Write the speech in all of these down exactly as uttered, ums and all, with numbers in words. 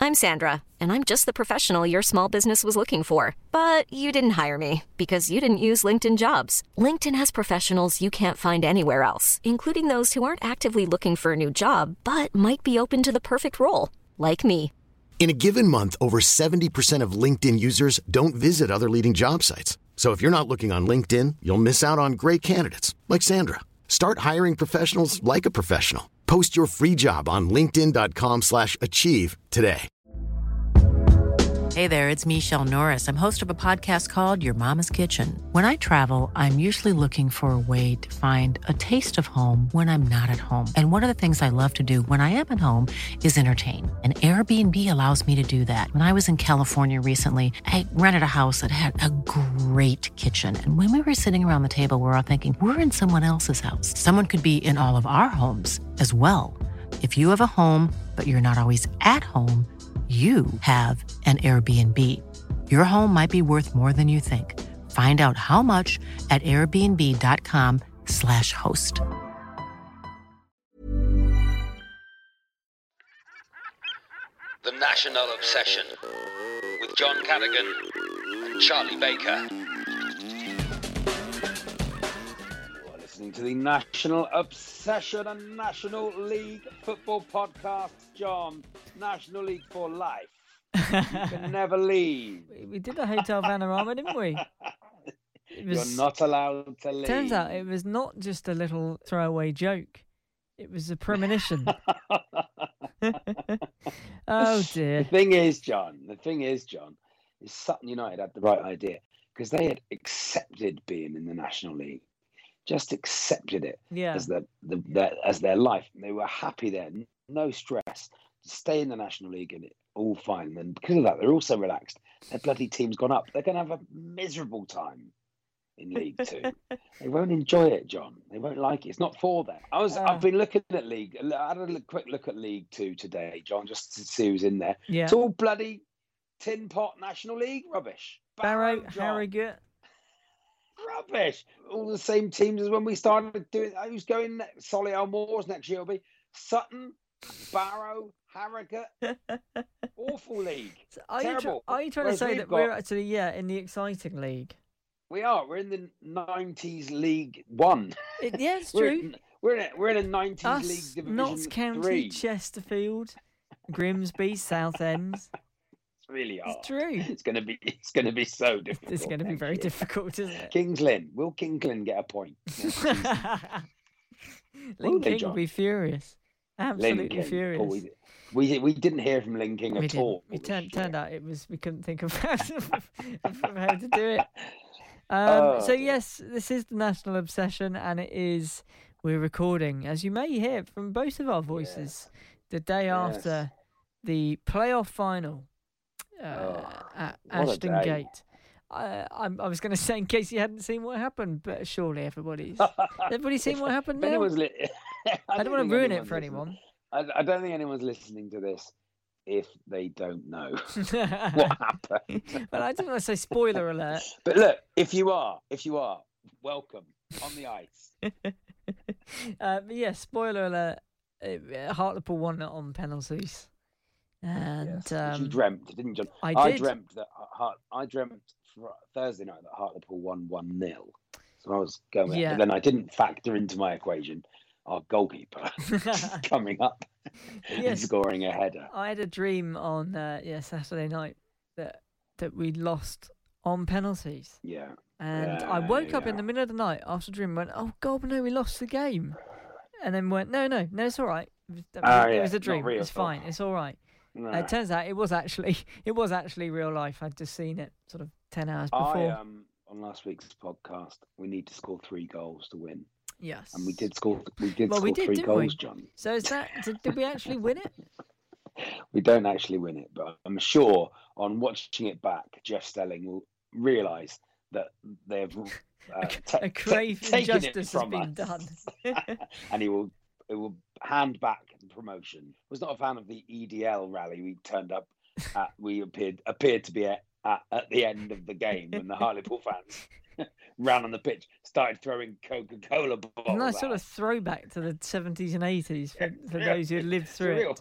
I'm Sandra, and I'm just the professional your small business was looking for. But you didn't hire me because you didn't use LinkedIn Jobs. LinkedIn has professionals you can't find anywhere else, including those who aren't actively looking for a new job, but might be open to the perfect role, like me. In a given month, over seventy percent of LinkedIn users don't visit other leading job sites. So if you're not looking on LinkedIn, you'll miss out on great candidates like Sandra. Start hiring professionals like a professional. Post your free job on linkedin dot com slash achieve today. Hey there, it's Michelle Norris. I'm host of a podcast called Your Mama's Kitchen. When I travel, I'm usually looking for a way to find a taste of home when I'm not at home. And one of the things I love to do when I am at home is entertain. And Airbnb allows me to do that. When I was in California recently, I rented a house that had a great kitchen. And when we were sitting around the table, we were all thinking, we're in someone else's house. Someone could be in all of our homes as well. If you have a home, but you're not always at home, you have an Airbnb. Your home might be worth more than you think. Find out how much at airbnb.com slash host. The National Obsession with John Cadigan and Charlie Baker. You are listening to the National Obsession and National League Football Podcast, John. National League for life. You can never leave. We did a Hotel Vanarama, didn't we? It was, You're not allowed to leave. Turns out it was not just a little throwaway joke. It was a premonition. Oh, dear. The thing is, John, the thing is, John, is Sutton United had the right idea because they had accepted being in the National League. Just accepted it yeah. as, the, the, their, as their life. They were happy there, no stress. Stay in the National League and it all fine. And because of that, they're also relaxed. Their bloody team's gone up. They're going to have a miserable time in League Two. They won't enjoy it, John. They won't like it. It's not for them. I was, uh, I've been looking at League. I had a look, quick look at League Two today, John, just to see who's in there. Yeah. It's all bloody tin pot National League rubbish. Barrow, Harrogate. Rubbish. All the same teams as when we started doing. Who's going next? Solihull Moors next year will be Sutton, Barrow, Harrogate. Awful league. So are, Terrible. you try, are you trying Whereas to say that got, we're actually, yeah, in the exciting league? We are. We're in the nineties League One. It, yeah, it's we're true. In, we're in a, we're in a nineties Us, League Division Notts County, Three. Chesterfield, Grimsby, Southend. It's really hard. It's true. It's going to be. It's going to be so difficult. It's going to be very year. difficult, isn't it? Kings Lynn. Will Kings Lynn get a point? Lynn King John? will be furious. Absolutely Lincoln. furious. Oh, we, we we didn't hear from Lynn King we at didn't. all. It this turned, year. turned out it was we couldn't think of how to, of how to do it. Um, Oh, so dear. yes, this is the National Obsession, and it is we're recording, as you may hear from both of our voices, the day Yes. after the playoff final uh, Oh, at what a Ashton day. Gate. I, I'm, I was going to say in case you hadn't seen what happened, but surely everybody's everybody's seen what happened If now. anyone's li- I, I don't want think to ruin it anyone's for listening. anyone. I, I don't think anyone's listening to this if they don't know what happened. Well, I didn't want to say spoiler alert. But look, if you are, if you are, welcome on the ice. uh, but yeah, spoiler alert. uh, Hartlepool won it on penalties, and Yes, um, you dreamt, didn't you? I I did. dreamt that Hart, I dreamt for Thursday night that Hartlepool won one nil. So I was going, Yeah. but then I didn't factor into my equation our goalkeeper coming up and Yes. scoring a header. I had a dream on uh, yeah Saturday night that that we lost on penalties, Yeah. and Yeah, I woke up in yeah. the middle of the night after a dream and went, oh God, no, we lost the game, and then went, no, no, no, it's all right. It was, Ah, it yeah, was a not dream. real It's stuff. fine. It's all right. No. Uh, it turns out it was actually it was actually real life. I'd just seen it sort of ten hours I before. um on last week's podcast, we need to score three goals to win, Yes, and we did score. We did Well, score we did, three didn't goals, we? John. So is that did, did we actually win it? We don't actually win it, but I'm sure on watching it back, Jeff Stelling will realise that they've uh, ta- A grave ta- taken it injustice has from been us. done. And he will it will hand back the promotion. Was not a fan of the E D L rally we turned up at. We appeared appeared to be at, at, at the end of the game when the Hartlepool fans ran on the pitch, started throwing Coca-Cola bottles. A nice at sort of us. throwback to the seventies and eighties for, for Yeah, those who had lived through surreal. it.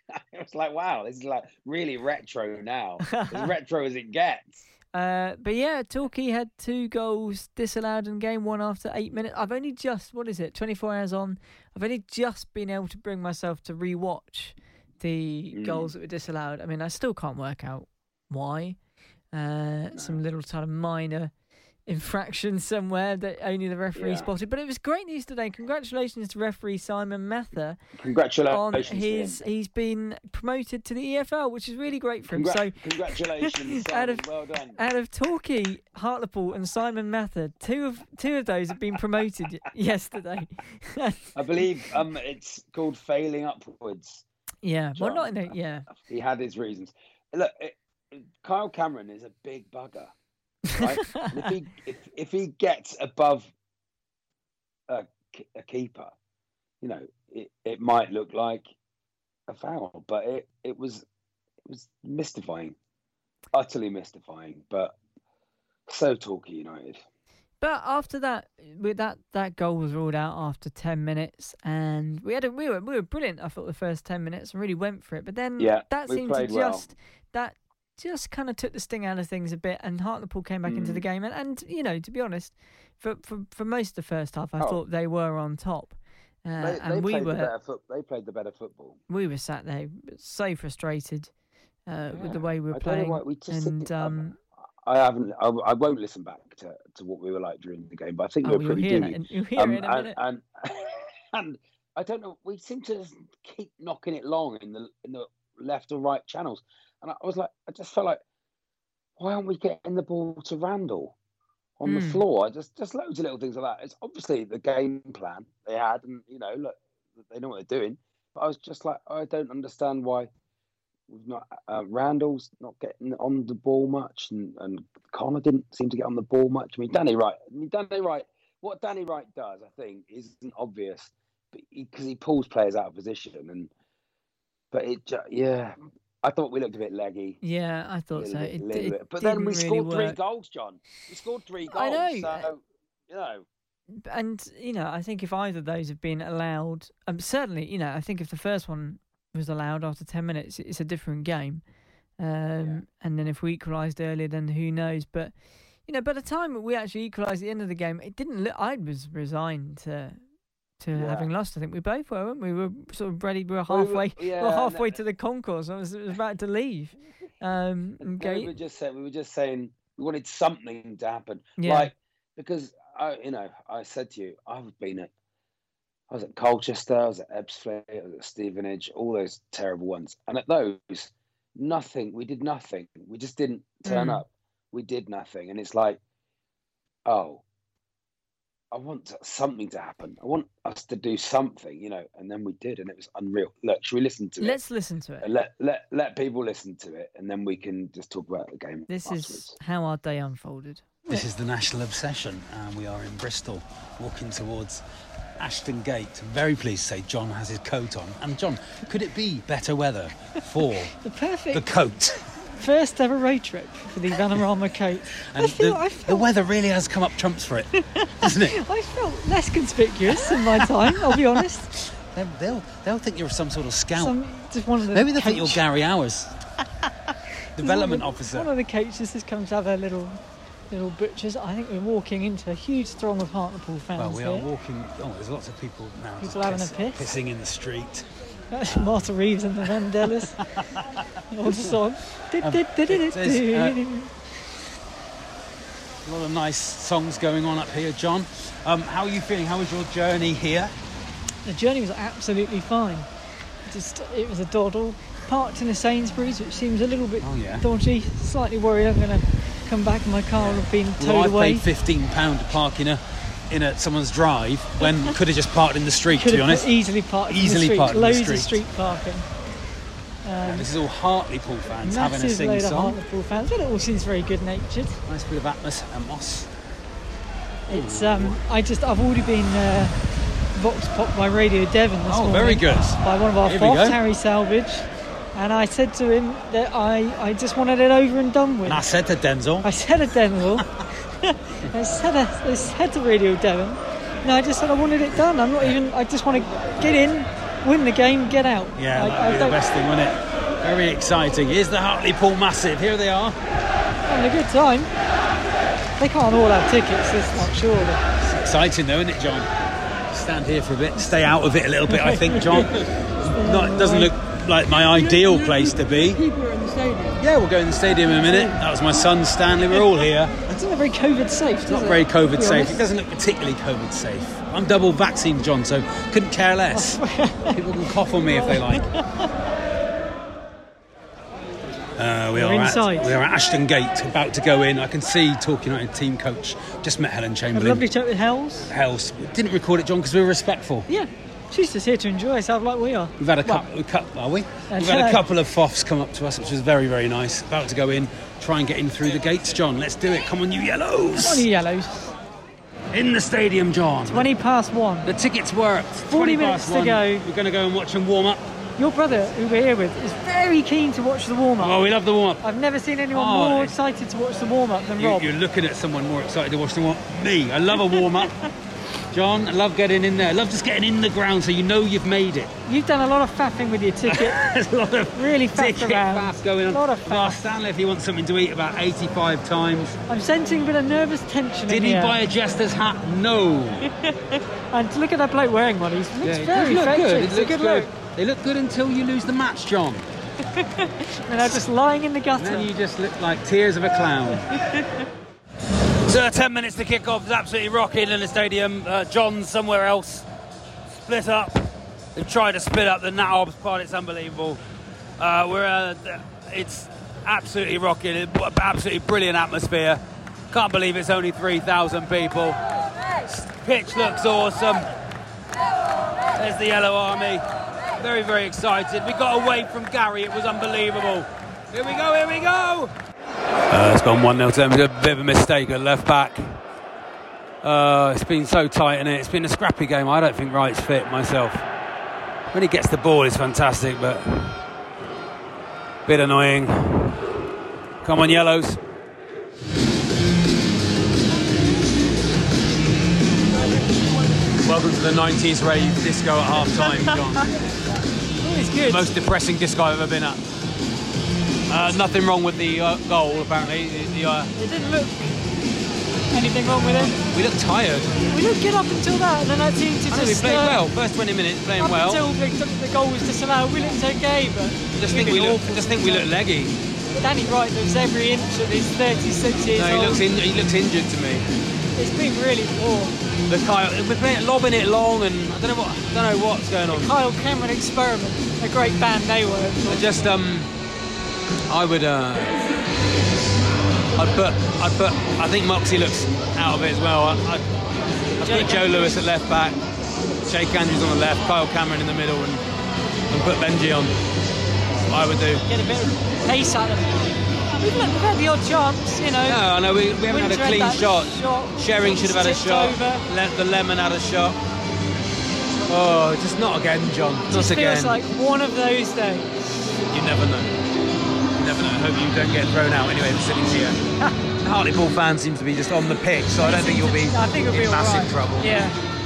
It was like, wow, this is like really retro now. As retro as it gets. Uh, but yeah, Torquay had two goals disallowed in game one after eight minutes. I've only just, what is it, twenty-four hours on, I've only just been able to bring myself to rewatch the mm. goals that were disallowed. I mean, I still can't work out why. Uh, no. Some little kind of minor infraction somewhere that only the referee yeah. spotted. But it was great news today. Congratulations to referee Simon Mather. Congratulations. On his, he's been promoted to the E F L, which is really great for him. Congra- so Congratulations, Simon. out of, well done. Out of Torquay, Hartlepool and Simon Mather, two of two of those have been promoted yesterday. I believe um, it's called failing upwards. Yeah, John. well, not in it, yeah. He had his reasons. Look, it, Kyle Cameron is a big bugger. Right? And if he if, if he gets above a, a keeper, you know, it, it might look like a foul, but it, it was it was mystifying, utterly mystifying. But so Torquay United. But after that, with that that goal was ruled out after ten minutes, and we had a, we were we were brilliant. I thought the first ten minutes and really went for it. But then yeah, that we seemed to well. just that. just kind of took the sting out of things a bit, and Hartlepool came back mm. into the game. And, and, you know, to be honest, for for, for most of the first half, I oh. thought they were on top. Uh, they, and they we played were. The better foot, they played the better football. We were sat there so frustrated uh, yeah. with the way we were I playing. Don't know why we just and um, I haven't. I, I won't listen back to, to what we were like during the game, but I think oh, we were pretty hear good. You'll hear um, it in a minute. And, and, and I don't know. We seem to keep knocking it long in the in the left or right channels, and I was like, I just felt like, why aren't we getting the ball to Randall on mm. the floor? Just just loads of little things like that. It's obviously the game plan they had, and you know, look, they know what they're doing. But I was just like, I don't understand why we've not. Uh, Randall's not getting on the ball much, and, and Connor didn't seem to get on the ball much. I mean, Danny Wright. I mean, Danny Wright. What Danny Wright does, I think, isn't obvious, because he, he pulls players out of position, and but it, just, yeah. I thought we looked a bit leggy. Yeah, I thought so. Bit, it, it but then we really scored work. three goals, John. We scored three goals. I know. So, you know. And, you know, I think if either of those have been allowed, um, certainly, you know, I think if the first one was allowed after ten minutes, it's a different game. Um, yeah. And then if we equalised earlier, then who knows. But, you know, by the time we actually equalised at the end of the game, it didn't look, I was resigned to... to yeah. having lost. I think we both were, weren't we? We were sort of ready. We were halfway. We were, yeah, we were halfway no. to the concourse. I was, I was about to leave. Um, and no, we were just saying. We were just saying we wanted something to happen. Yeah. Like because I, you know, I said to you, I've been at, I was at Colchester, I was at Ebbsfleet, I was at Stevenage, all those terrible ones, and at those, nothing. We did nothing. We just didn't turn mm. up. We did nothing, and it's like, oh. I want something to happen. I want us to do something, you know, and then we did, and it was unreal. Look, should we listen to it? Let's listen to it. Let let let people listen to it, and then we can just talk about the game. This afterwards. Is how our day unfolded. This is the National Obsession, and we are in Bristol, walking towards Ashton Gate. I'm very pleased to say John has his coat on. And John, could it be better weather for the perfect the coat? First ever road trip for the Vanarama coat. And I feel, the, I felt, the weather really has come up trumps for it, hasn't it? I felt less conspicuous in my time, I'll be honest. They'll, they'll, they'll think you're some sort of scout. Some, just one of the Maybe they'll coach. think you're Gary Hours, development one of, officer. One of the coaches has come to have a little little butchers. I think we're walking into a huge throng of Hartlepool fans. Well, we here. are walking. Oh, there's lots of people now. People having piss, a piss. Pissing in the street. That's Martha Reeves and the Vandellas. Old song. Um, uh, a lot of nice songs going on up here, John. Um, how are you feeling? How was your journey here? The journey was absolutely fine. Just it was a doddle. Parked in a Sainsbury's, which seems a little bit oh, yeah. dodgy. Slightly worried I'm going to come back and my car will have been towed well, I away. I paid fifteen pounds to park in a in a someone's drive when could have just parked in the street. Could to be honest, easily parked easily in the street. parked Loads in the street. of street parking. Um, yeah, this is all Hartlepool fans having a sing load song. Of Hartlepool fans, but it all seems very good natured. Nice bit of atmosphere and moss. It's um, I just I've already been uh, vox popped by Radio Devon this oh, morning. very good. By one of our Here fops, Harry Salvage. And I said to him that I, I just wanted it over and done with. And I said to Denzel. I said to Denzel. I said I said to Radio Devon. No, I just said I wanted it done. I'm not even. I just want to get in, win the game, get out. Yeah, I, that would I be the best thing, wouldn't it? Very exciting. Here's the Hartlepool Massive. Here they are. Having a good time. They can't all have tickets this much, surely. It's exciting though, isn't it, John? Stand here for a bit, stay out of it a little bit, I think, John. Not, it doesn't look like my ideal place to be. People are in the stadium. Yeah, we'll go in the stadium in a minute. That was my son, Stanley. We're all here. It's not very COVID safe, does it? Not very COVID safe. It doesn't look particularly COVID safe. I'm double vaccinated, John, so couldn't care less. People can cough on me if they like. Uh, we, We're are inside. at, we are at Ashton Gate, about to go in. I can see Talk United team coach. Just met Helen A Chamberlain. lovely chat with Hells. Hells. Didn't record it, John, because we were respectful. Yeah, she's just here to enjoy herself like we are. We've had a Well, couple, cu- are we? Uh, We've had a no. couple of foffs come up to us, which was very, very nice. About to go in, try and get in through the gates, John. Let's do it. Come on, you yellows. Come on, you yellows. In the stadium, John. twenty past one. The tickets worked. forty minutes to go. We're going to go and watch them warm up. Your brother, who we're here with, is very keen to watch the warm-up. Oh, we love the warm up. I've never seen anyone Oh, more it- excited to watch the warm-up than You, Rob. you're looking at someone more excited to watch the warm up. Me. I love a warm up. John, I love getting in there. I love just getting in the ground so you know you've made it. You've done a lot of faffing with your ticket. There's a lot of Really faffed ticket around. faff going on. A lot of Oh, faff. Stanley, if he wants something to eat, about eighty-five times. I'm sensing a bit of nervous tension Did in he here. buy a jester's hat? No. And look at that bloke wearing one. He's looks Yeah, it very does look effective. good. It It's a looks good good. look. They look good until you lose the match, John. And they're just lying in the And gutter. then you just look like tears of a clown. So ten minutes to kick off. It's absolutely rocking in the stadium. Uh, John's somewhere else. Split up. They've tried to split up the Nat Hobbs part. It's unbelievable. Uh, we're uh, it's absolutely rocking. It- Absolutely brilliant atmosphere. Can't believe it's only three thousand people. Pitch looks awesome. There's the Yellow Army. Very, very excited. We got away from Gary. It was unbelievable. Here we go, here we go. Uh, it's gone one nil to them. It's a bit of a mistake at left back. Uh, it's been so tight in it. It's been a scrappy game. I don't think Wright's fit myself. When he gets the ball, it's fantastic, but a bit annoying. Come on, Yellows. Welcome to the nineties rave disco at half time, John. It's good. Most depressing disco I've ever been at. Uh, nothing wrong with the uh, goal, apparently. The, the, uh, It didn't look anything wrong with it. we look tired. We looked good up until that, and then that seemed to I just... know we played uh, well. First twenty minutes, playing Up well. until the, the goal was disallowed, we looked okay, but... Just we've think we been look. awful Just think we look since leggy. then. Danny Wright looks every inch of his thirty-six years No, he old. looks. In, he looks injured to me. It's been really poor. The Kyle, we're playing, lobbing it long, and I don't know what. I don't know what's going on. Kyle Cameron Experiment, a great band they were. I just um, I would uh, I'd put, I'd put. I think Moxie looks out of it as well. I, I'd, I'd Jake put Joe Andrews. Lewis at left back, Jake Andrews on the left, Kyle Cameron in the middle, and, and put Benji on. That's what I would do. Get a bit of pace out of them. We've had, we've had the odd chance, you know. No, I know we, we haven't had Winter a clean that shot. shot. Shering should have had a Tipped shot. over. Le- the Lemon had a shot. Oh, just not again, John. Not Just again. feels like one of those days. You never know. You never know. I hope you don't get thrown out anyway. The city's here. The Hartlepool fans seem to be just on the pitch, so I don't think you'll be I think it'll in be all massive right. trouble. Yeah.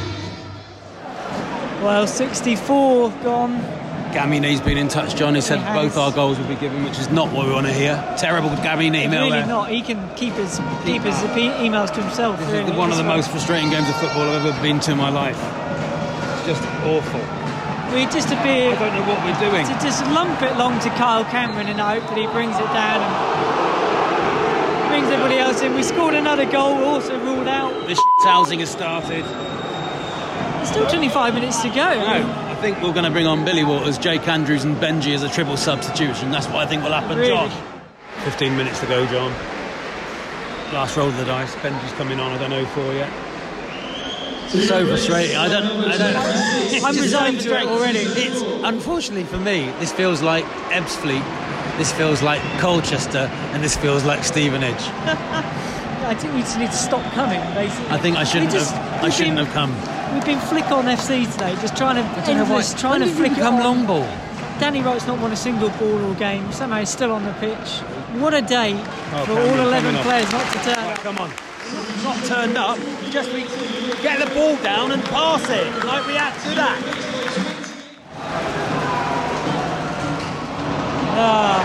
Well, sixty-four gone. Gammy Knee's been in touch, John. He said He has. both our goals will be given, which is not what we want to hear. Terrible Gammy Knee email Really there. not. He can keep his keep his e- emails to himself. This really, is one of the this one. most frustrating games of football I've ever been to in my life. It's just awful. We just appear I don't know what we're doing. to just lump it long to Kyle Cameron and hope that he brings it down and brings everybody else in. We scored another goal, also ruled out. This housing has started. There's still twenty-five minutes to go. No, I think we're going to bring on Billy Waters, Jake Andrews and Benji as a triple substitution. That's what I think will happen, Really? John. fifteen minutes to go, John. Last roll of the dice. Benji's coming on. I don't know for yet. So frustrating. I don't. I don't. It's I'm just resigned so to it frustrating. already. It's unfortunately for me. This feels like Ebbsfleet. This feels like Colchester, and this feels like Stevenage. I think we just need to stop coming, basically. I think I shouldn't We just- have. I we've shouldn't been- have come. We've been flick on F C today, just trying to endless, trying to flick it come on. long ball. Danny Wright's not won a single ball all game. Somehow he's still on the pitch. What a day Oh, for Cameron all eleven coming off. players not to turn Right, up. come on. Not turned up. Just we get the ball down and pass it like we had to that. Ah.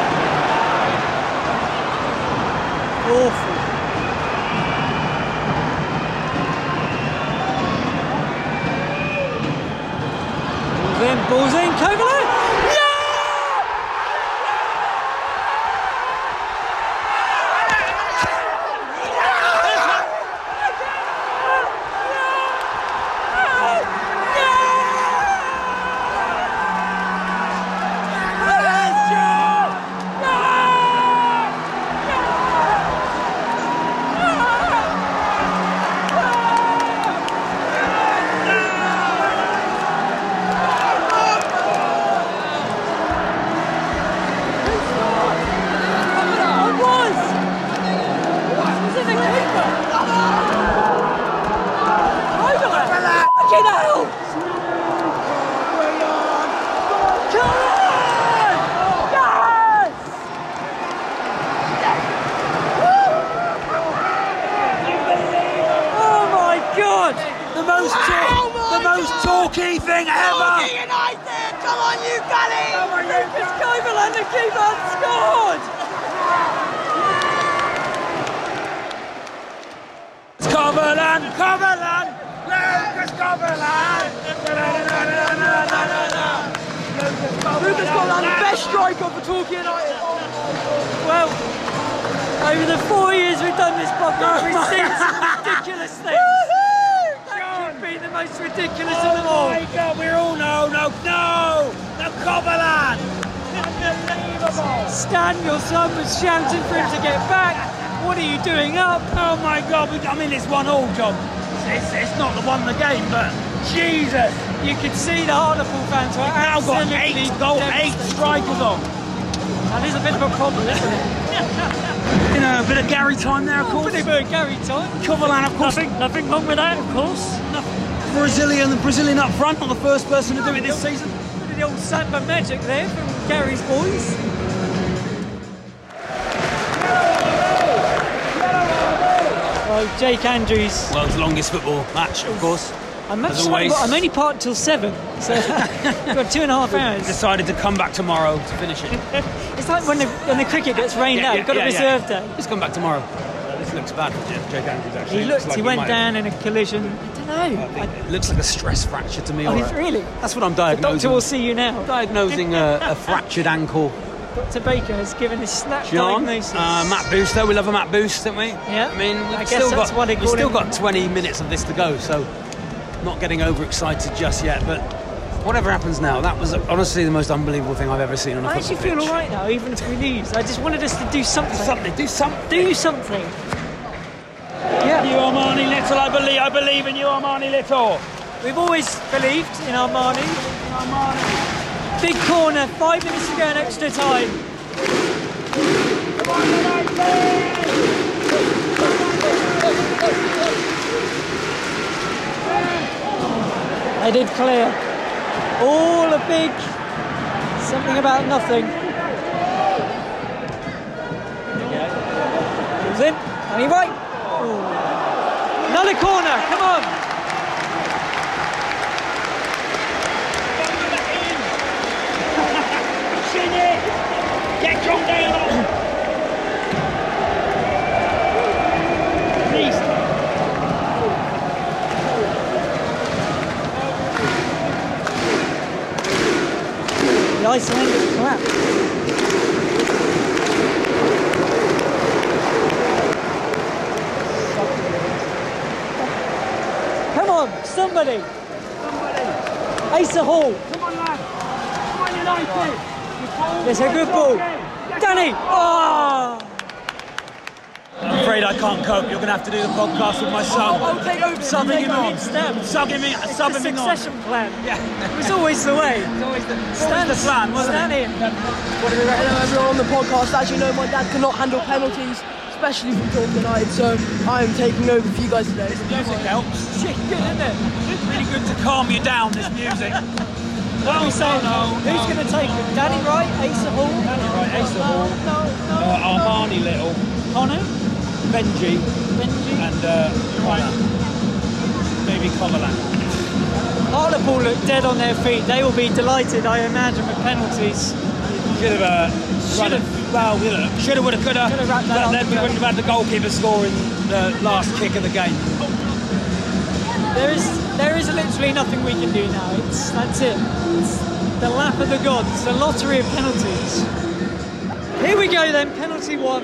Awful. Balls in, balls in, Kovalev! Shouting for him to get back. What are you doing up? Oh my God! I mean, it's one all, John. It's, it's not the won the game, but Jesus! You could see the Hartlepool fans were now got absolutely eight goal, eight strikers on. That is a bit of a problem, isn't it? You know, a bit of Gary time there, of oh, course. A bit of Gary time. Coverland, of course. Nothing, nothing wrong with that, of course. Nothing. Brazilian, the Brazilian up front, not the first person to do it this season. Bit of the old Samba magic there from Gary's boys. Oh, Jake Andrews. World's longest football match, of course. I'm, much always, I'm only parked till seven, so I've got two and a half hours. Decided to come back tomorrow to finish it. It's like when the, when the cricket gets rained yeah, out, yeah, you've got yeah, a reserve yeah. day. Just come back tomorrow. Uh, this looks bad for Jake Andrews, actually. He looked, like he went he down in a collision. I don't know. I think it looks like a stress fracture to me. Oh, right. Really? That's what I'm diagnosing. The doctor will see you now. Diagnosing a, a fractured ankle. Doctor Baker has given his snap John, diagnosis. Uh, Matt Booster, we love a Matt Boost, don't we? Yeah. I mean, we've I still guess got what we've still him. got twenty minutes of this to go, so not getting overexcited just yet. But whatever happens now, that was honestly the most unbelievable thing I've ever seen on a I football actually feel pitch. all right now, even if we lose. I just wanted us to do something. Something, do something, do something. Yeah. You Armani Little, I believe. I believe in you, Armani Little. We've always believed in Armani. In Armani. Big corner, five minutes to go in extra time. Come on, They did clear. All a big something about nothing. Goes in. Anyway. Ooh. Another corner. Come on. Get John Dale on. Please. The Icelandic crap. Come on, somebody. Somebody. Asa Hall. Come on, lad. Come on, United. There's a good ball. Danny! Oh! I'm afraid I can't cope. You're going to have to do the podcast with my son. I'll take over. Subbing him on. Stan. Subbing him, It's subbing the him on. succession plan. Yeah. It was always the way. It's always the, Stan, always the plan, wasn't Stan it? in. What do we reckon? Hello everyone on the podcast. As you know, my dad cannot handle penalties, especially from Talk United, so I am taking over for you guys today. This music helps. Shit, good, isn't it? Really good to calm you down, this music. What are we saying? no, Who's no. going to take it? Danny Wright, Asa Hall? Danny Wright, Asa Hall. No, no. Uh, Armani Little, Connor? Benji, Benji? and uh, Connor. Maybe Coverland. Hartlepool look dead on their feet. They will be delighted, I imagine, with penalties. Should have, uh, should have, well, you know, should have, would have, could have. Could have wrapped that But up, then we yeah. wouldn't have had the goalkeeper scoring the last kick of the game. There is, there is literally nothing we can do now. It's that's it. It's the lap of the gods, the lottery of penalties. Here we go then, penalty one.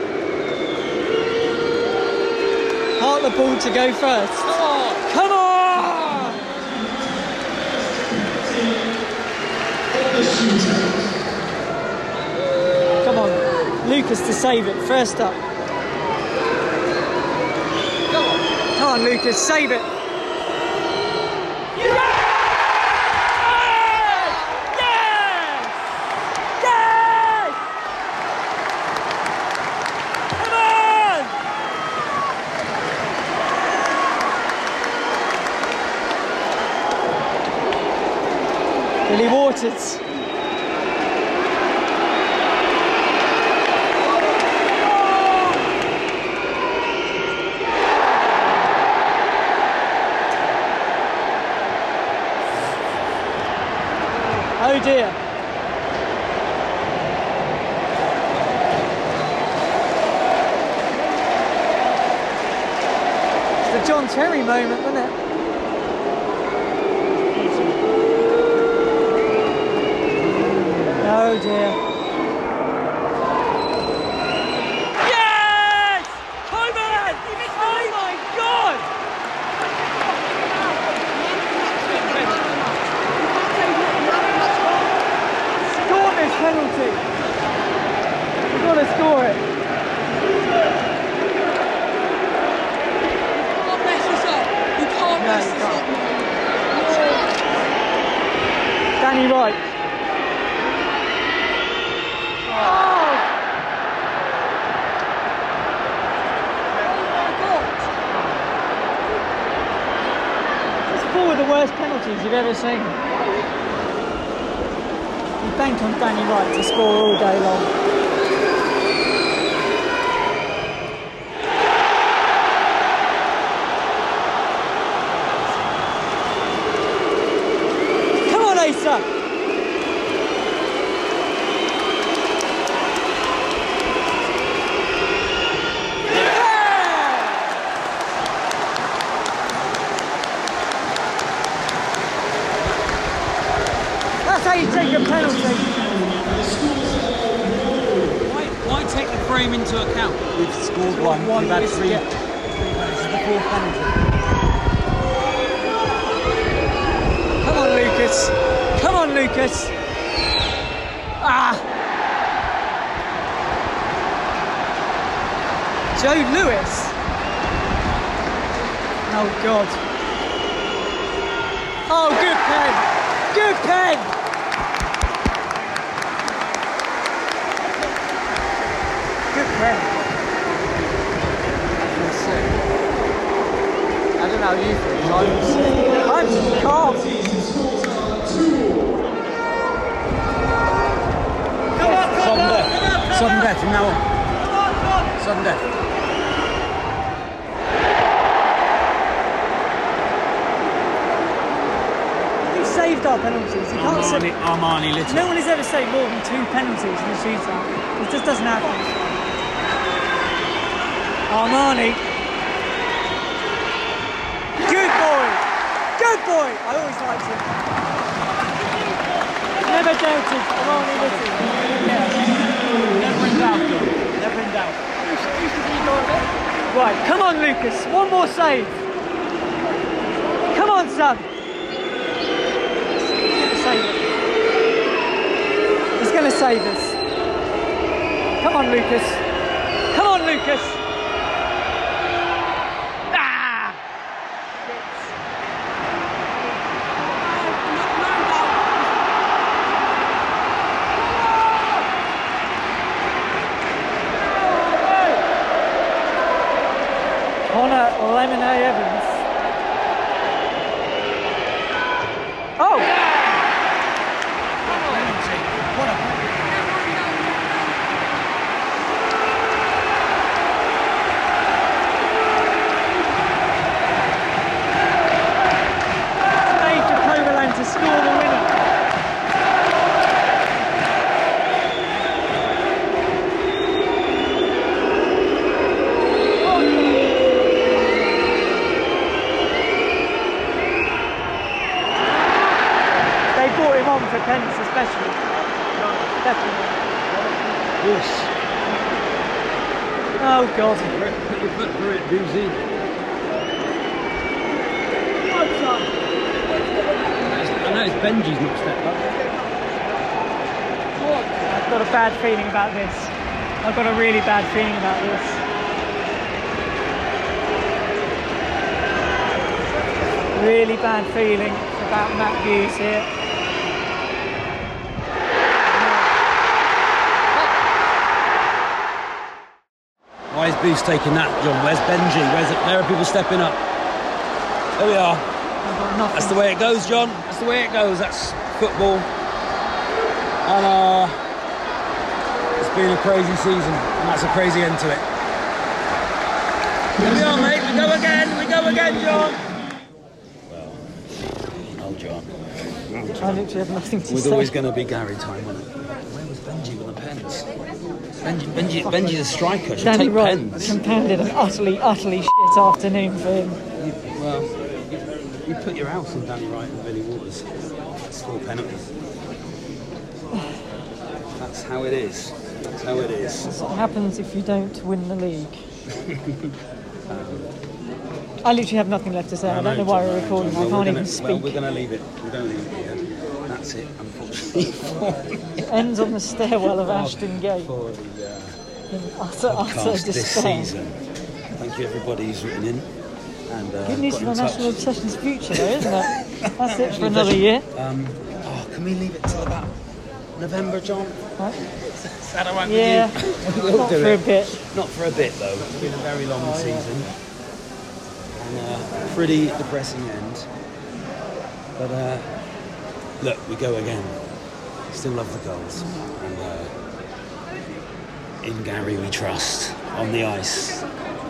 Hartlepool to go first. Come on! Come on! Come on, Lucas to save it. First up. Come on, come on, Lucas, save it. Billy Waters. Oh dear. It's the John Terry moment, wasn't it? Oh dear. Yes! Coleman! Oh my God! Score this penalty. We've got to score it. You can't mess this up. You can't No, mess you this can't. up, mate. Danny Wright. The worst penalties you've ever seen. You bank on Danny Wright to score all day long. Come on, Asa! That's how you take a penalty. Why, why take the frame into account? We've scored one, one we've had missed, three. yeah. This is the fourth penalty. Come on, Lucas. Come on, Lucas. Ah! Joe Lewis. Oh, God. Oh, good pen. Good pen. Good pen. I don't know how you feel. I'm sick. I'm calm. Sudden death. Sudden death from now on. Sudden death. He saved our penalties. He can't Armani, save. Armani Little. No one has ever saved more than two penalties in a shootout. It just doesn't happen. Armani. Good boy. Good boy. I always liked him. Never doubted Armani Little. Yeah. Never in doubt, John. Never in doubt. Right, come on, Lucas. One more save. Come on, son. Save it. He's going to save us. Come on, Lucas. Come on, Lucas. Ah! Connor Lemonade Evans. Oh! Made the Yes. Oh, God. Put your foot through it, Doozy. I know it's Benji's not stepped up. I've got a bad feeling about this. I've got a really bad feeling about this. Really bad feeling about Matt Hughes here. Why is Boost taking that, John? Where's Benji? Where's it? Where are people stepping up? There we are. That's the way it goes, John. That's the way it goes. That's football. And uh, it's been a crazy season, and that's a crazy end to it. Here we are, mate. We go again. We go again, John. Well, oh, John. I literally have nothing to It was say. always going to be Gary time, wasn't it? Where was Benji with the pens? Benji, Benji, Benji's a striker. Should Danny take Wright pens. compounded an utterly, utterly shit afternoon for him. You, well, you, you put your house on Danny Wright and Billy Waters. Score penalties. That's how it is. That's how it is. That's what happens if you don't win the league. I literally have nothing left to say. I don't know why we're recording. I can't even speak. Well, we're going to leave it. We're going to leave it here. That's it, unfortunately. It ends on the stairwell of Ashton Gate. For the uh, In utter, utter podcast this despair. season. Thank you, everybody who's written in. And, uh, Good news got for in the touch. National Obsession's future, though, isn't it? That's it for another year. Um, oh, can we leave it till about November, John? Right. Is that all right Yeah, with you? We'll not do for a it. bit. Not for a bit, though. It's been a very long Oh, yeah. season. And a uh, pretty depressing end. But, uh, look, we go again. Still love the goals. And uh, in Gary we trust. On the ice.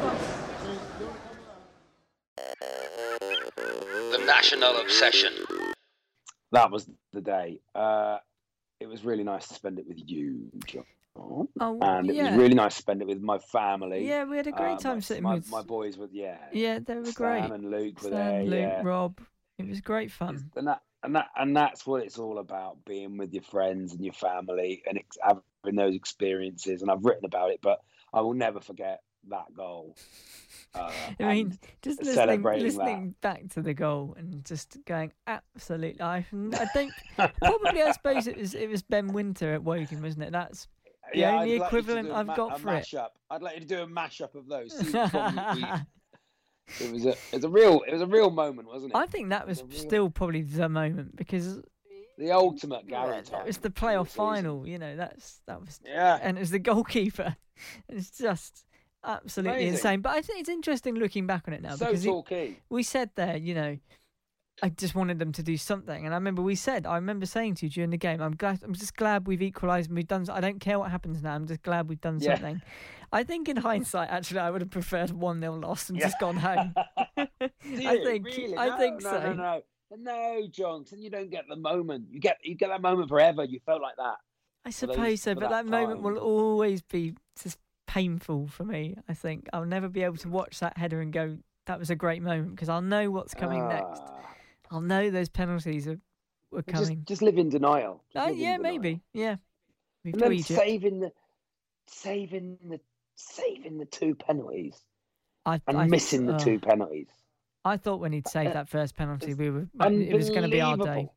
The National Obsession. That was the day. Uh, it was really nice to spend it with you, John. Oh, And it yeah. was really nice to spend it with my family. Yeah, we had a great Uh, time my, sitting my, with... my boys were, yeah. Yeah, they were Stan great. and Luke were Stan, there, Luke, yeah. Rob. It was great fun. And that, and that, and that's what it's all about: being with your friends and your family, and ex- having those experiences. And I've written about it, but I will never forget that goal. Uh, I mean, and just listening, celebrating listening back to the goal and just going absolutely. I, I think probably I suppose it was it was Ben Winter at Woking, wasn't it? That's that. the Yeah, only I'd like you to equivalent do a I've ma- got a for it. mashup. I'd like you to do a mashup of those. See which one we- we- It was a, it was a real, it was a real moment, wasn't it? I think that was It was a real- still probably the moment because the ultimate Gary that time. was the of playoff season. final. You know, that's that was Yeah. and it was the goalkeeper. It's just absolutely Amazing. insane. But I think it's interesting looking back on it now So because it- talky. we said there, you know, I just wanted them to do something, and I remember we said, I remember saying to you during the game, I'm glad, I'm just glad we've equalised and we've done. I don't care what happens now. I'm just glad we've done Yeah. something. I think in hindsight, actually, I would have preferred a one nil loss and Yeah. just gone home. Do I you? think, Really? I No, think no, so. No, no, no, no, Johnson. You don't get the moment. You get, you get that moment forever. You felt like that. I those- suppose so, for but that that moment time. will always be just painful for me. I think I'll never be able to watch that header and go, "That was a great moment," because I'll know what's coming next. Ah. I'll know those penalties are were Just, coming. just live in denial. Just Oh, live in yeah, denial. maybe. Yeah. We've And then Egypt. saving the, saving the, saving the two penalties I, and I, missing the oh, two penalties. I thought when he'd saved that first penalty, It's we were it was going to be our day. Unbelievable.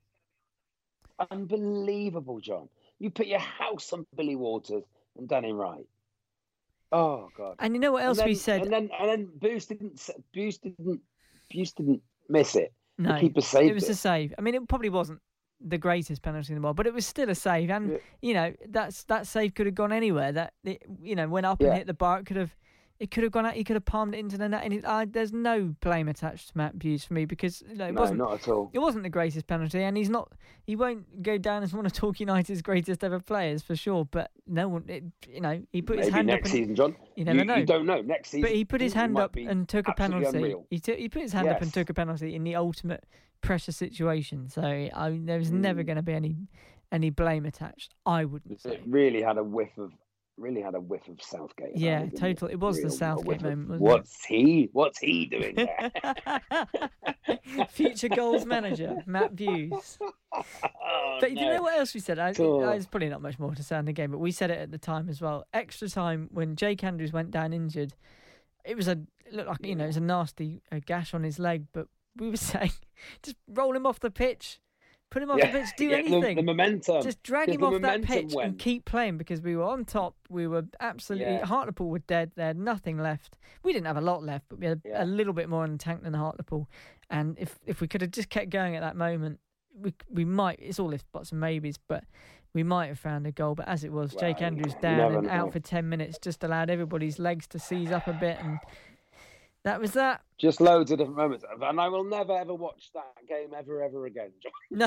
Unbelievable, John. You put your house on Billy Waters and Danny Wright. Oh God! And you know what And else then, we said? And then, and then Boost didn't, s- Boost didn't, Boost didn't miss it. No, The keeper saved it was a save. I mean, it probably wasn't the greatest penalty in the world, but it was still a save. And Yeah. you know, that's that save could have gone anywhere. That it, you know, went up and Yeah. hit the bar. It could have, it could have gone out. He could have palmed it into the net. And it, I, there's no blame attached to Matt Hughes for me because you know, it No, wasn't. not at all. It wasn't the greatest penalty, and he's not. He won't go down as one of Talk United's greatest ever players for sure. But no one, it, you know, he put his Maybe hand next up. And, season, John. you never know. You don't know. Next season. But he put his he hand might up be and took a absolutely penalty. unreal. He took he put his hand up and Yes. took a penalty in the ultimate pressure situation. So I, there was never Mm. going to be any any blame attached. I wouldn't say. It really had a whiff of, really had a whiff of Southgate. about Yeah, it, didn't total. It was the Real- a Southgate whiff of, moment, wasn't What's he? What's he doing there? it? Future goals manager Matt Hughes. Oh, But no. do you know what else we said? I, Cool. There's probably not much more to say on the game, but we said it at the time as well. Extra time when Jake Andrews went down injured. It was a it looked like you know it was a nasty uh, gash on his leg, but we were saying just roll him off the pitch, put him off Yeah, the pitch, do yeah, the- anything. the momentum. Just drag Yeah, him the off that momentum pitch and went. keep playing because we were on top. We were absolutely Yeah. Hartlepool were dead. They had nothing left. We didn't have a lot left, but we had Yeah. a little bit more in the tank than Hartlepool. And if if we could have just kept going at that moment, we we might. It's all ifs, buts, and maybes, but we might have found a goal. But as it was, Jake Well, Andrews you down never and out know. for ten minutes just allowed everybody's legs to seize up a bit, and that was that. Just loads of different moments. And I will never, ever watch that game ever, ever again, John. No,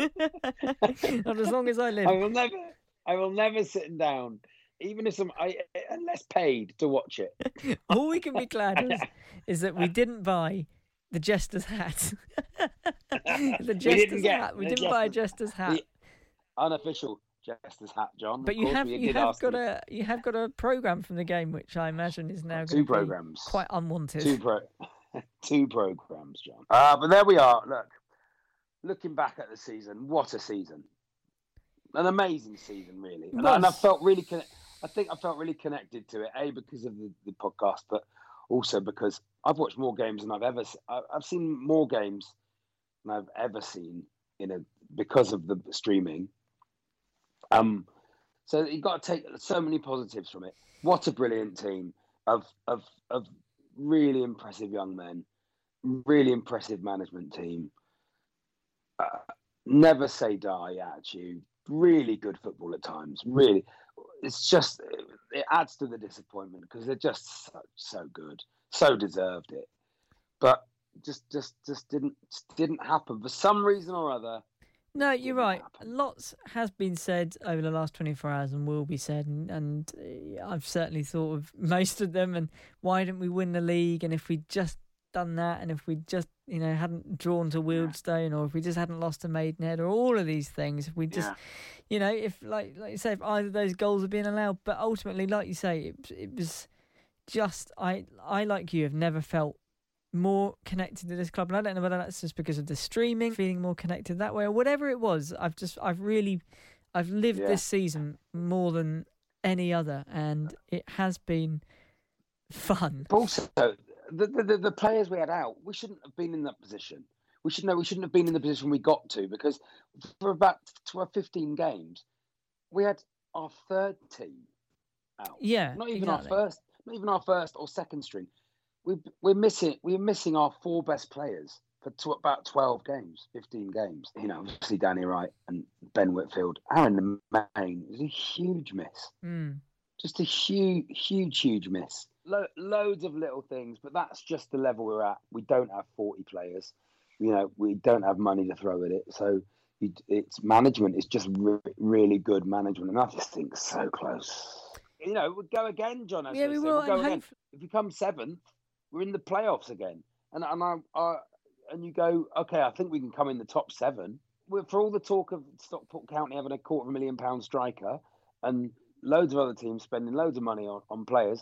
not as long as I live. I will never, I will never sit down, even if some, I, unless paid to watch it. All we can be glad is, is that we didn't buy the Jester's hat. the Jester's get hat. We the didn't buy a Jester's- Jester's hat. The unofficial Jester's hat, John. But Of you course, have we you did have ask got them. a you have got a program from the game, which I imagine is now Two going to programmes. be quite unwanted. Two pro, two programs, John. Uh, but there we are. Look, looking back at the season, what a season! An amazing season, really. And, I, and I Was. felt really, conne- I think I felt really connected to it. A, because of the, the podcast, but also because I've watched more games than I've ever. se- I- I've seen more games than I've ever seen in a because of the streaming. Um, so you've got to take so many positives from it. What a brilliant team of of of really impressive young men, really impressive management team. Uh, never say die attitude. Really good football at times. Really, it's just it adds to the disappointment because they're just so, so good, so deserved it, but just just just didn't just didn't happen for some reason or other. No, you're didn't right. happen. Lots has been said over the last twenty-four hours and will be said, and, and uh, I've certainly thought of most of them. And why didn't we win the league? And if we'd just done that, and if we just you know hadn't drawn to Wealdstone, or if we just hadn't lost to Maidenhead, or all of these things, if we just, Yeah. you know, if like like you say, if either of those goals had been allowed, but ultimately, like you say, it it was just I I like you have never felt more connected to this club, and I don't know whether that's just because of the streaming, feeling more connected that way, or whatever it was. I've just, I've really, I've lived Yeah. this season more than any other, and it has been fun. But also, the, the the the players we had out, we shouldn't have been in that position. We should know we shouldn't have been in the position we got to because for about twelve, fifteen games, we had our third team out. Yeah, not even exactly. our first, not even our first or second string. We we're missing we're missing our four best players for tw- about twelve games, fifteen games. You know, obviously Danny Wright and Ben Whitfield. Aaron Main is a huge miss. Mm. Just a huge, huge, huge miss. Lo- loads of little things, but that's just the level we're at. We don't have forty players. You know, we don't have money to throw at it. So you, it's management. It's just re- really good management. And I just think so close. You know, we'll go again, John. As Yeah, they we say. will, We'll go and again. hope- If we come seventh, we're in the playoffs again. And and I, I and you go, okay, I think we can come in the top seven. We're, for all the talk of Stockport County having a quarter of a million pound striker and loads of other teams spending loads of money on, on players,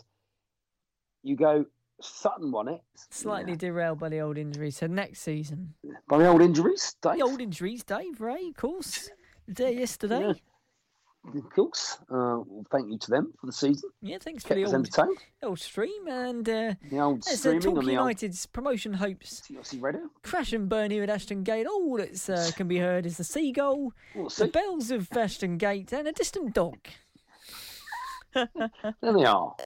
you go, Sutton won it. Slightly Yeah. derailed by the old injuries. So next season, By the old injuries, Dave. the old injuries, Dave, Ray, of course, there yesterday. Yeah. Of course. Uh, well, thank you to them for the season. Yeah, thanks for Kept the us old, entertained. old stream and uh, The old it's uh, streaming Talk on the old United's promotion hopes. T L C radio. Crash and burn here at Ashton Gate. All that uh, can be heard is the seagull, We'll the see. bells of Ashton Gate, and a distant dog. There they are.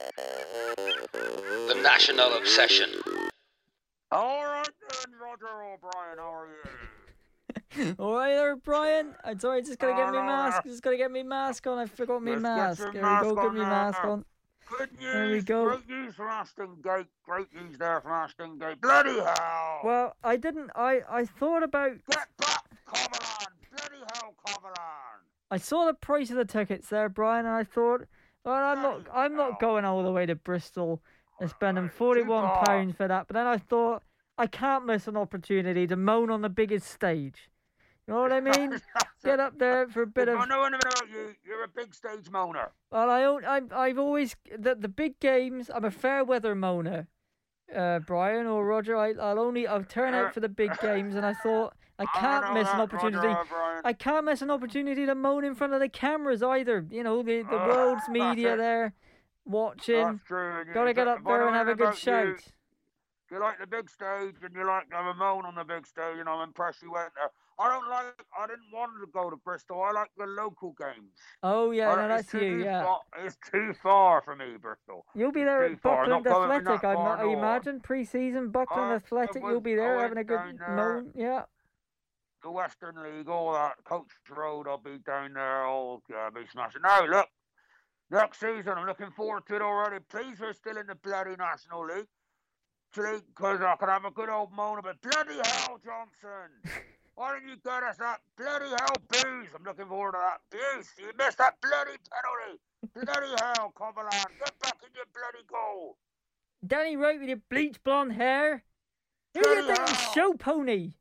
The National Obsession. All right then, Roger O'Brien, how are you? All right there, Brian. I'm sorry, just gotta get me mask. Just gotta get me mask on. I forgot me Let's get mask. your There mask we go. Get on me now. mask on. Good news. There we go. Great news from Ashton Gate. Great news there from Ashton Gate. Bloody hell. Well, I didn't. I I thought about. Get back, Coverland. Bloody hell, Coverland. I saw the price of the tickets there, Brian, and I thought, well, I'm not. I'm not going all the way to Bristol and spending forty-one pounds for that. But then I thought, I can't miss an opportunity to moan on the biggest stage. You know what I mean? Get up there for a bit If of. I know anything about you, you're a big stage moaner. Well, I, own- I'm, I've always the the big games. I'm a fair weather moaner. uh, Brian or Roger. I, I'll only I'll turn out for the big games, and I thought I can't I miss an that, opportunity. Roger, I can't miss an opportunity to moan in front of the cameras either. You know, the the world's media there watching. That's true. Got to get up there and have a good shout. You, you like the big stage, and you like to have a moan on the big stage. You know, I'm impressed you went there. I don't like. I didn't want to go to Bristol. I like the local games. Oh yeah, no, that's too you. Yeah, far, it's too far for me, Bristol. You'll be there it's at Buckland Athletic. I, I imagine pre-season Buckland I, Athletic. I you'll be there having a good there, moan. Yeah. The Western League, all that Coach Road. I'll be down there. I'll uh, be smashing. Now look, next season I'm looking forward to it already. Please, we're still in the bloody National League, because I can have a good old moan about bloody hell, Johnson. Why didn't you get us that bloody hell booze? I'm looking forward to that booze. You missed that bloody penalty. Bloody hell, Coverland. Get back in your bloody goal. Danny Wright with your bleach blonde hair. Who Bloody you think is hell. show pony?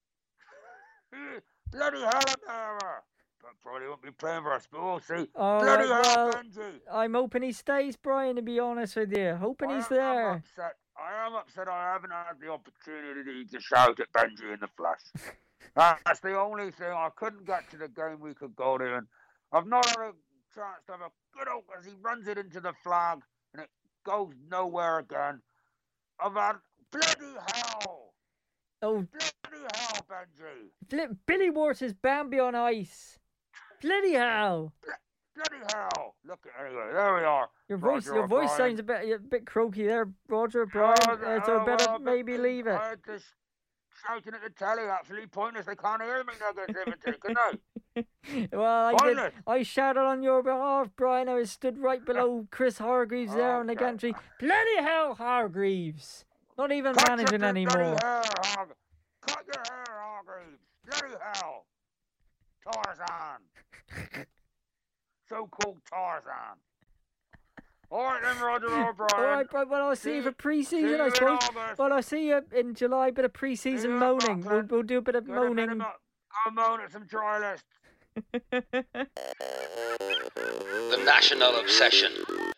Bloody hell, America. But probably won't be playing for us, but we'll see. Oh, bloody right, hell, well, Benji. I'm hoping he stays, Brian, to be honest with you. Hoping I he's am, there. I'm upset. I am upset I haven't had the opportunity to shout at Benji in the flesh. That's the only thing. I couldn't get to the game we could go to, and I've not had a chance to have a good old, as he runs it into the flag, and it goes nowhere again. I've had bloody hell. Oh, bloody hell, Benji. Bl- Billy Waters Bambi on ice. Bloody hell. Bl- bloody hell. Look, anyway, there we are. Your voice, Roger your voice O'Brien. sounds a bit, a bit croaky there, Roger. Brian, Oh, uh, so oh, better well, maybe but leave it. I had this shouting at the telly, absolutely pointless. They can't hear me negativity, can they? Well, I did. Pointless. I shouted on your behalf, Brian. I was stood right below Chris Hargreaves there on the Okay. gantry. Bloody hell, Hargreaves! Not even Cut managing your anymore. bloody hair, Hog. Cut your hair, Hargreaves. Bloody hell. Tarzan. So-called Tarzan. All right then, Roger O'Brien. All right, but well, I'll see, See- you for see pre-season, you I in suppose. August. Well, I'll see you in July. Bit of See pre-season you at moaning. We'll, Buckland. we'll do a bit of Get a bit moaning. of mo- I'll moan at some dry lists. The National Obsession.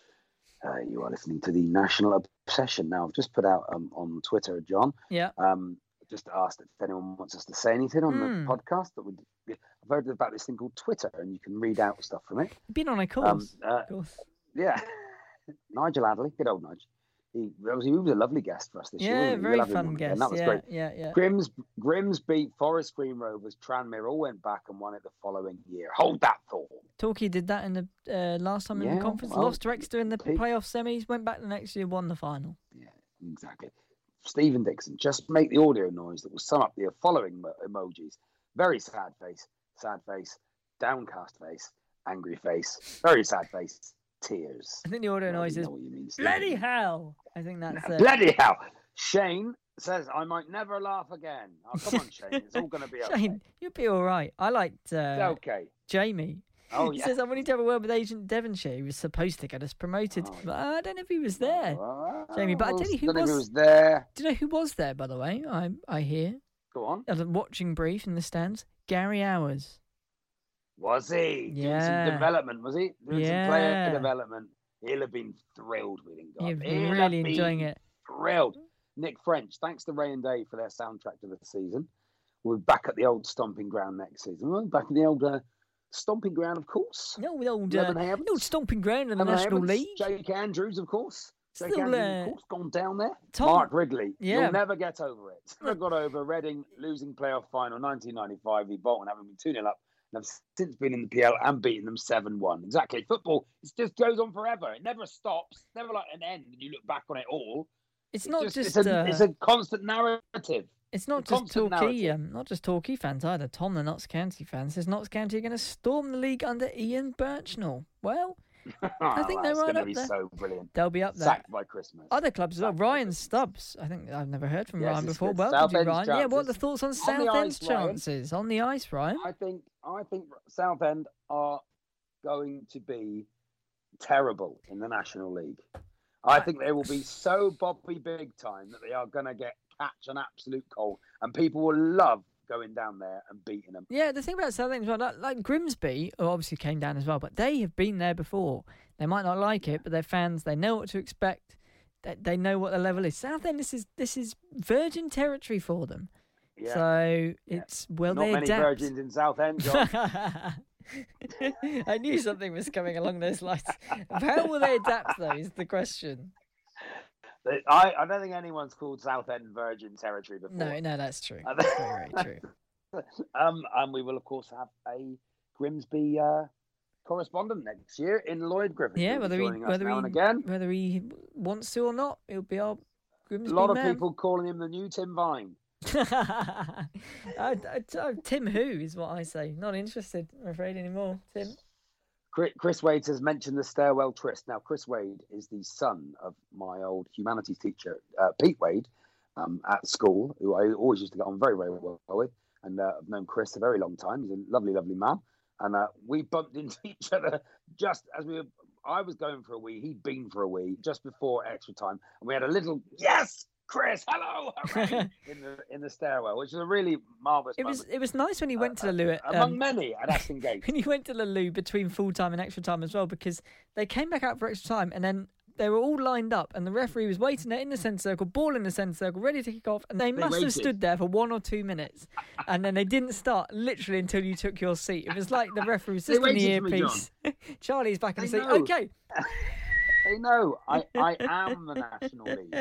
Uh, you are listening to the National Obsession. Now, I've just put out um, on Twitter, John. Yeah. Um, just asked if anyone wants us to say anything on Hmm. the podcast. That would. I've heard about this thing called Twitter, and you can read out stuff from it. Been on a course. Um, uh, of course. Yeah. Nigel Adderley, good old Nigel. He, he was a lovely guest for us this year. Yeah, wasn't he? very We'll have him fun on again. guest. That was yeah, great. yeah, yeah. Grims, Grims beat Forest Green Rovers. Tranmere all went back and won it the following year. Hold that thought. Torquay did that in the uh, last time in Yeah, the conference. well, Lost to Exeter in the pe- playoff semis. Went back the next year, won the final. Yeah, exactly. Stephen Dixon, just make the audio noise that will sum up the following mo- emojis. Very sad face, sad face, downcast face, angry face, very sad face, tears. I think the audio I noise don't is know what you mean, Stephen. bloody hell. I think that's it. Bloody hell. Shane says, I might never laugh again. Oh, come on, Shane. It's all going to be okay. Shane, you'll be all right. I liked uh, It's okay. Jamie. Oh, He yeah. says, I wanted to have a word with Agent Devonshire. He was supposed to get us promoted. Oh, But I don't know if he was there. Oh, Jamie, but I tell you who don't know if was- he was there. Do you know who was there, by the way? I I hear. Go on. As a watching brief in the stands. Gary Hours. Was he? Doing Yeah. some development, was he? Doing Yeah. some player development. He'll have been thrilled with him. You've He'll been have really been enjoying it. Thrilled. Nick French, thanks to Ray and Dave for their soundtrack to the season. We're back at the old stomping ground next season. We're back in the old uh, stomping ground, of course. No, the old, uh, Lemon the Havens. old stomping ground in the Lemon National Havens, League. Jake Andrews, of course. Jake Still, Andrews, uh, of course, gone down there. Tom- Mark Ridley. Yeah. You'll never get over it. Never got over Reading losing playoff final nineteen ninety-five. He Bolton having been two nil up. And have since been in the P L and beaten them seven one. Exactly. Football, it just goes on forever. It never stops. Never like an end. And you look back on it all. It's not just, it's, a, uh, it's a constant narrative. It's not a just constant Torquay, narrative. um, not just Torquay fans either. Tom, the Notts County fans, says Notts County are going to storm the league under Ian Birchnell. Well, I think they're That's right gonna up be there. so brilliant. They'll be up there. Sacked by Christmas. Other clubs as well. Ryan Stubbs. I think I've never heard from Yes, Ryan it's before. good. Welcome to Southend's Ryan. Yeah, what are the chances. thoughts on On the Southend's ice, Ryan. chances on the ice, Ryan? I think I think Southend are going to be terrible in the National League. I think they will be so Bobby big time that they are going to get catch an absolute cold, and people will love going down there and beating them. Yeah, the thing about Southend as well, like, like Grimsby, who obviously came down as well, but they have been there before. They might not like it, but their fans, they know what to expect. they, they know what the level is. Southend, this is this is virgin territory for them. Yeah. So it's yeah. well Not they many adapt. virgins in Southend, John. I knew something was coming along those lines. How will they adapt, though, is the question. I, I don't think anyone's called Southend virgin territory before. No, no, that's true. That's very, very true. Um, and we will, of course, have a Grimsby uh, correspondent next year in Lloyd Griffith. Yeah, whether he whether he again. whether he wants to or not, it'll be our Grimsby A lot man. of people calling him the new Tim Vine. I, I, I, Tim who is what I say. Not interested, I'm afraid, anymore. Tim. Chris Wade has mentioned the stairwell tryst. Now, Chris Wade is the son of my old humanities teacher, uh, Pete Wade, um, at school, who I always used to get on very, very well with. And uh, I've known Chris a very long time. He's a lovely, lovely man. And uh, we bumped into each other just as we were, I was going for a wee, he'd been for a wee just before extra time. And we had a little, yes, Chris, hello, hooray, in the in the stairwell, which is a really marvellous It was moment. it was nice when he went uh, to the loo. At, among um, many at Aston Gate. When he went to the loo between full time and extra time as well, because they came back out for extra time and then they were all lined up and the referee was waiting there in the centre circle, ball in the centre circle, ready to kick off. And they, they must waited. have stood there for one or two minutes. And then they didn't start literally until you took your seat. It was like the referee was just in the earpiece. Charlie's back in the seat. Know. Okay. They know I, I am the National League.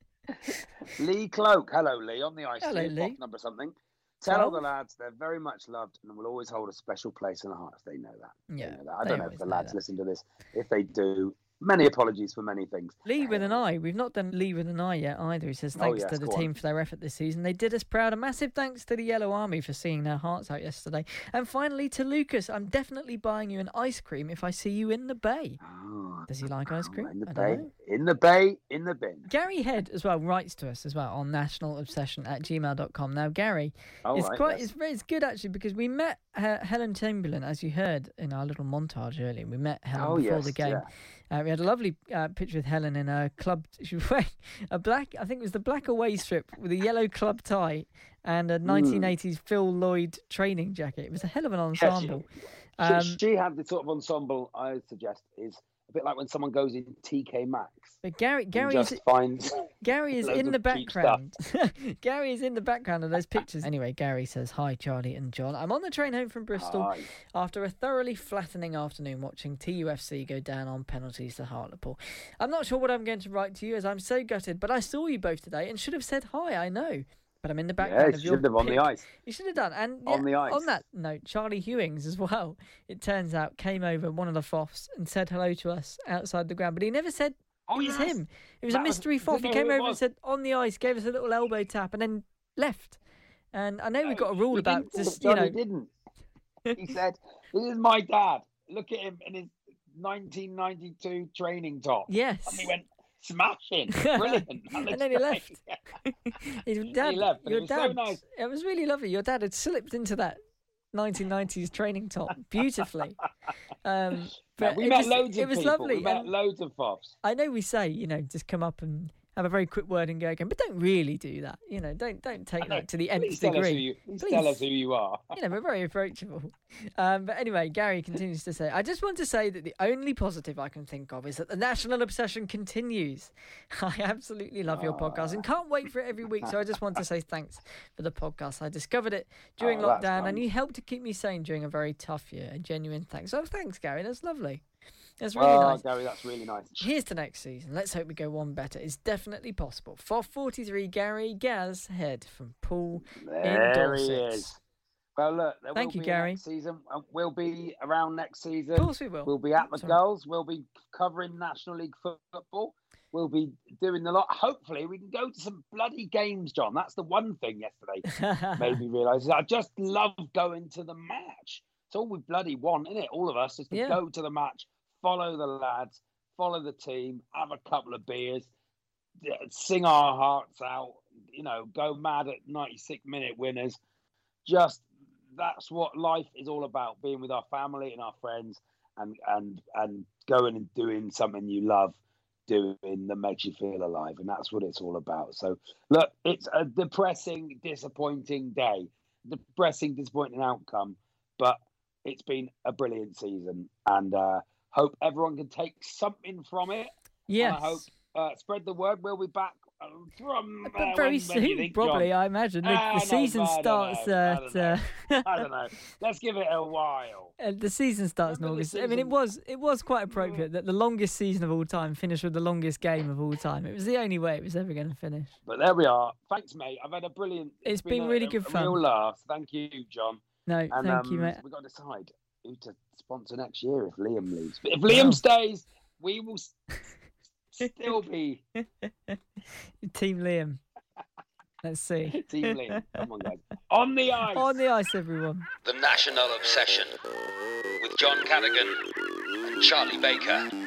Lee Cloak, hello Lee, on the ice. Hello Lee. Lee. Number something. Tell all the lads they're very much loved and will always hold a special place in the hearts. They know that. Yeah, they know that. I don't know if the lads that. listen to this. If they do, many apologies for many things. Lee with an eye. We've not done Lee with an eye yet either. He says thanks oh, yes, to the team on. for their effort this season. They did us proud. A massive thanks to the Yellow Army for seeing their hearts out yesterday. And finally to Lucas, I'm definitely buying you an ice cream if I see you in the bay. Oh, Does he like ice cream? In the I bay, don't know. in the bay, in the bin. Gary Head as well writes to us as well on national obsession at gmail dot com. Now Gary oh, is right, quite yes. it's very it's good actually because we met uh, Helen Chamberlain, as you heard in our little montage earlier. We met Helen oh, before yes, the game. Yeah. Uh, we had a lovely uh, picture with Helen in a club. She was wearing a black, I think it was the black away strip with a yellow club tie and a nineteen eighties mm. Phil Lloyd training jacket. It was a hell of an ensemble. Yeah, she, um, she, she had the sort of ensemble I would suggest is a bit like when someone goes in T K Maxx. But Gary, Gary just is, finds Gary is in the background. Gary is in the background of those pictures. Anyway, Gary says, hi, Charlie and John. I'm on the train home from Bristol hi. after a thoroughly flattening afternoon watching T U F C go down on penalties to Hartlepool. I'm not sure what I'm going to write to you as I'm so gutted, but I saw you both today and should have said hi, I know. But I'm in the background yeah, of your should have on pick. the ice. You should have done. And yeah, on the ice. On that note, Charlie Hewings as well, it turns out, came over, one of the Foffs, and said hello to us outside the ground. But he never said oh, it was yes. him. It was that a mystery was, Foff. He came over and said, on the ice, gave us a little elbow tap, and then left. And I know no, we've got a rule about just, Johnny you know. didn't. He said, this is my dad. Look at him in his nineteen ninety-two training top. Yes. And he went, smashing. Brilliant. And then he left. His dad, he left, but your it was dad, so nice. It was really lovely. Your dad had slipped into that nineteen nineties training top beautifully. Um, but yeah, we it met was, loads it of was people. lovely. We met and loads of Foffs. I know we say, you know, just come up and have a very quick word and go again, but don't really do that. You know, don't don't take that to the nth please tell degree. Us who you, please, please tell us who you are. You know, we're very approachable. Um, but anyway, Gary continues to say, I just want to say that the only positive I can think of is that the national obsession continues. I absolutely love your podcast and can't wait for it every week. So I just want to say thanks for the podcast. I discovered it during oh, lockdown and you helped to keep me sane during a very tough year. A genuine thanks. Oh, thanks, Gary. That's lovely. That's really oh, nice. Gary, that's really nice. Here's to next season. Let's hope we go one better. It's definitely possible. For forty-three, Gary Gaz Head from Poole there in Dorset. He is. Well, look, there Thank will you, be Gary. Next season. We'll be around next season. Of course we will. We'll be at the Sorry. goals. We'll be covering National League football. We'll be doing the lot. Hopefully, we can go to some bloody games, John. That's the one thing yesterday made me realise. I just love going to the match. It's all we bloody want, isn't it? All of us is to Yeah. go to the match, follow the lads, follow the team, have a couple of beers, sing our hearts out, you know, go mad at ninety-six minute winners. Just that's what life is all about, being with our family and our friends and and and going and doing something you love doing that makes you feel alive. And that's what it's all about. So look, it's a depressing, disappointing day, depressing, disappointing outcome, but it's been a brilliant season and uh hope everyone can take something from it. Yes. And I hope Uh, spread the word. We'll be back from uh, very when, soon, when you think, probably. John? I imagine the, Ah, the no, season I don't starts know, I don't at. know. Uh, I don't know. Let's give it a while. uh, the season starts in Remember the August. I mean, it season- was it was quite appropriate that the longest season of all time finished with the longest game of all time. It was the only way it was ever going to finish. But there we are. Thanks, mate. I've had a brilliant. It's been a, really a, good a fun. Real laugh. Thank you, John. No, And, thank um, you, mate. We've got to decide who to sponsor next year if Liam leaves. But if Liam Wow. stays, we will s- still be Team Liam. Let's see. Team Liam. Come on, guys. On the ice. On the ice, everyone. The National Obsession with John Callaghan and Charlie Baker.